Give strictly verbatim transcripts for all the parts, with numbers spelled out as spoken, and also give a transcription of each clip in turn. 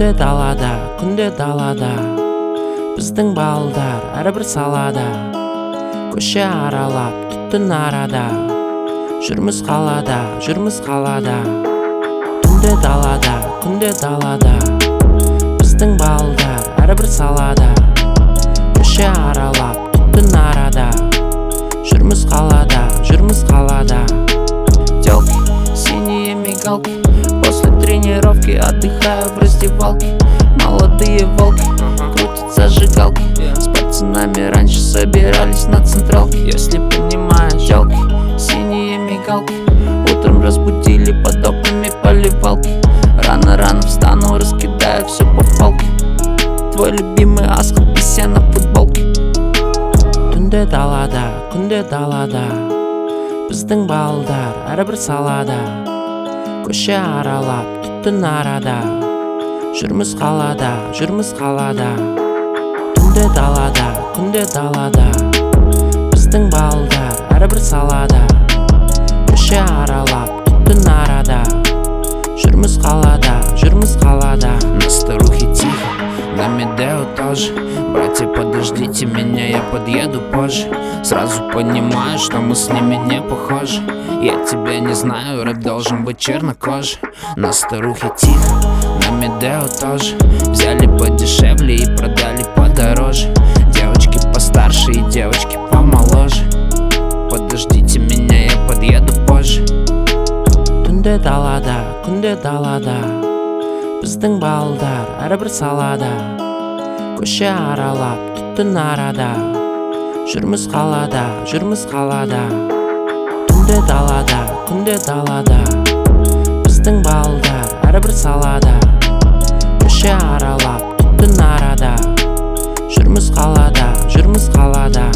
Түнде далада, күнде далада, біздің балдар әрбір салада, көше аралап, түттін арада, жүрміз қалада, жүрміз қалада. Түнде далада, күнде далада, біздің балдар әрбір салада, көше аралап, түттін арада, жүрміз қалада, жүрміз қалада. Тёлки, синие мигалки, после тренировки отдыхаю в раздевалке. Молодые волки, крутят зажигалки, с пацанами раньше собирались на централке. Если понимаешь, жалки, синие мигалки, утром разбудили под окнами поливалки. Рано-рано встану, раскидаю все по палке. Твой любимый аскл, пися на футболке. Түнде далада, күнде далада, біздің балдар әрбір салада, көше аралап, түттін арада, жүрміз қалада, жүрміз қалада. Түнде далада, күнде далада, біздің балдар әрбір салада, көше аралап, түттін арада, жүрміз қалада, жүрміз қалада. На старухе тихо, на Медео тоже. Братья, подождите меня, я подъеду позже. Сразу понимаю, что мы с ними не похожи. Я тебя не знаю, рэп должен быть чернокожий. На старухе тихо, на Медео тоже. Взяли подешевле и продали подороже. Девочки постарше и девочки помоложе. Подождите меня, я подъеду позже. Түнде далада, күнде далада, біздің балдар әрбір салада, көше аралап, түттін арада, жүрміз қалада, жүрміз қалада. Түнде далада, күнде далада, біздің балдар әрбір салада, көше аралап, түттін арада, жүрміз қалада, жүрміз қалада.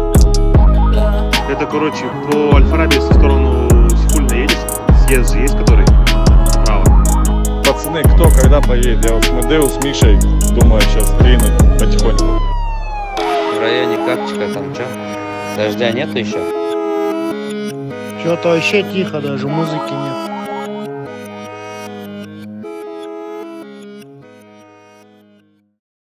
Это, короче, по Аль-Фараби в сторону Сихульной едешь? Съезд же есть, который справа? Пацаны, кто когда поедет? Я вот с Медео, с Мишей, думаю, сейчас тринуть потихоньку. В районе Капчика там чё? Дождя нет еще? Что-то вообще тихо, даже музыки нет.